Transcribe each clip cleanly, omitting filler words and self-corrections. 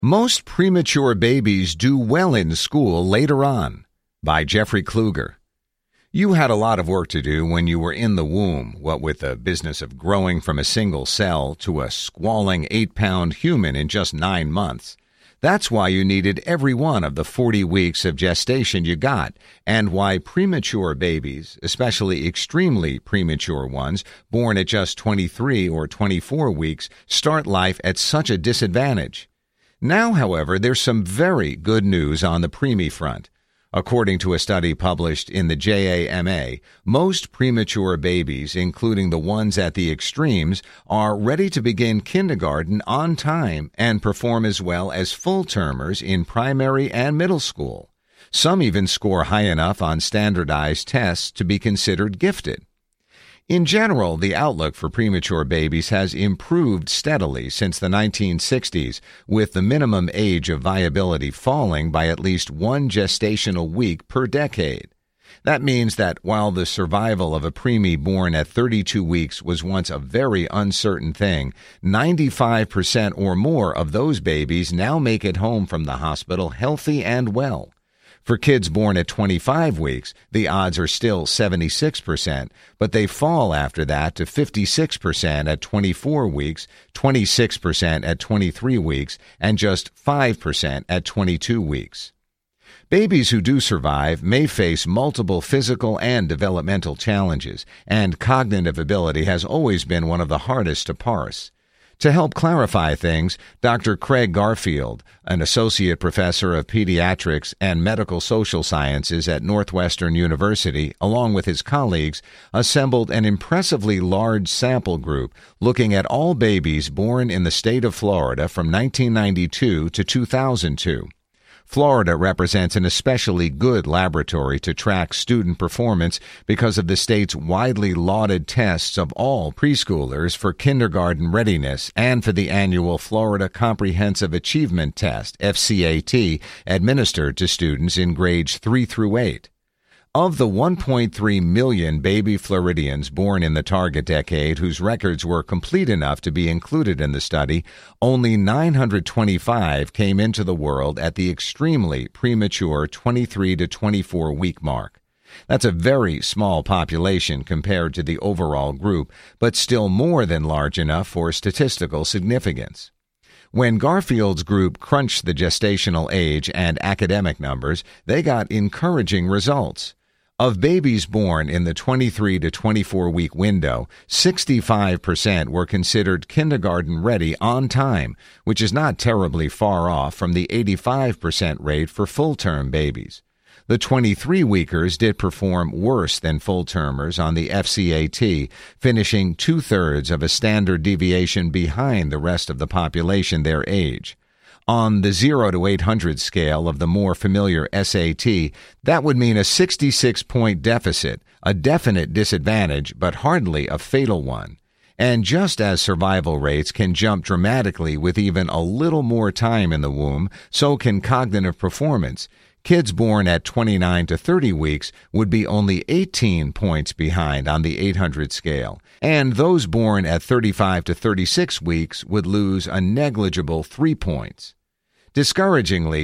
Most premature babies do well in school later on, by Jeffrey Kluger. You had a lot of work to do when you were in the womb, what with the business of growing from a single cell to a squalling 8-pound human in just 9 months. That's why you needed every one of the 40 weeks of gestation you got, and why premature babies, especially extremely premature ones, born at just 23 or 24 weeks, start life at such a disadvantage. Now, however, there's some very good news on the preemie front. According to a study published in the JAMA, most premature babies, including the ones at the extremes, are ready to begin kindergarten on time and perform as well as full-termers in primary and middle school. Some even score high enough on standardized tests to be considered gifted. In general, the outlook for premature babies has improved steadily since the 1960s, with the minimum age of viability falling by at least 1 gestational week per decade. That means that while the survival of a preemie born at 32 weeks was once a very uncertain thing, 95% or more of those babies now make it home from the hospital healthy and well. For kids born at 25 weeks, the odds are still 76%, but they fall after that to 56% at 24 weeks, 26% at 23 weeks, and just 5% at 22 weeks. Babies who do survive may face multiple physical and developmental challenges, and cognitive ability has always been one of the hardest to parse. To help clarify things, Dr. Craig Garfield, an associate professor of pediatrics and medical social sciences at Northwestern University, along with his colleagues, assembled an impressively large sample group looking at all babies born in the state of Florida from 1992 to 2002. Florida represents an especially good laboratory to track student performance because of the state's widely lauded tests of all preschoolers for kindergarten readiness and for the annual Florida Comprehensive Achievement Test, FCAT, administered to students in grades 3 through 8. Of the 1.3 million baby Floridians born in the target decade whose records were complete enough to be included in the study, only 925 came into the world at the extremely premature 23 to 24 week mark. That's a very small population compared to the overall group, but still more than large enough for statistical significance. When Garfield's group crunched the gestational age and academic numbers, they got encouraging results. Of babies born in the 23 to 24 week window, 65% were considered kindergarten ready on time, which is not terribly far off from the 85% rate for full-term babies. The 23-weekers did perform worse than full-termers on the FCAT, finishing 2/3 of a standard deviation behind the rest of the population their age. On the 0 to 800 scale of the more familiar SAT, that would mean a 66-point deficit, a definite disadvantage, but hardly a fatal one. And just as survival rates can jump dramatically with even a little more time in the womb, so can cognitive performance. Kids born at 29 to 30 weeks would be only 18 points behind on the 800 scale, and those born at 35 to 36 weeks would lose a negligible 3 points. Discouragingly,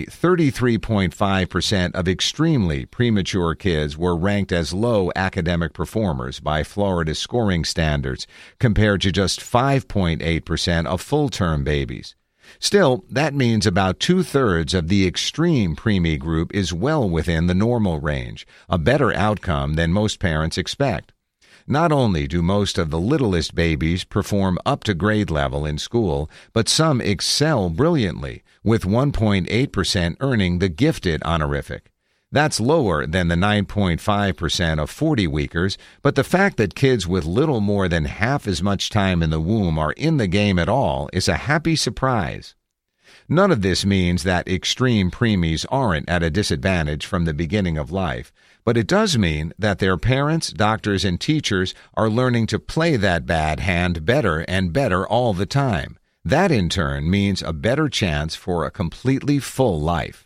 33.5% of extremely premature kids were ranked as low academic performers by Florida's scoring standards, compared to just 5.8% of full-term babies. Still, that means about 2/3 of the extreme preemie group is well within the normal range, a better outcome than most parents expect. Not only do most of the littlest babies perform up to grade level in school, but some excel brilliantly, with 1.8% earning the gifted honorific. That's lower than the 9.5% of 40-weekers, but the fact that kids with little more than half as much time in the womb are in the game at all is a happy surprise. None of this means that extreme preemies aren't at a disadvantage from the beginning of life, but it does mean that their parents, doctors, and teachers are learning to play that bad hand better and better all the time. That, in turn, means a better chance for a completely full life.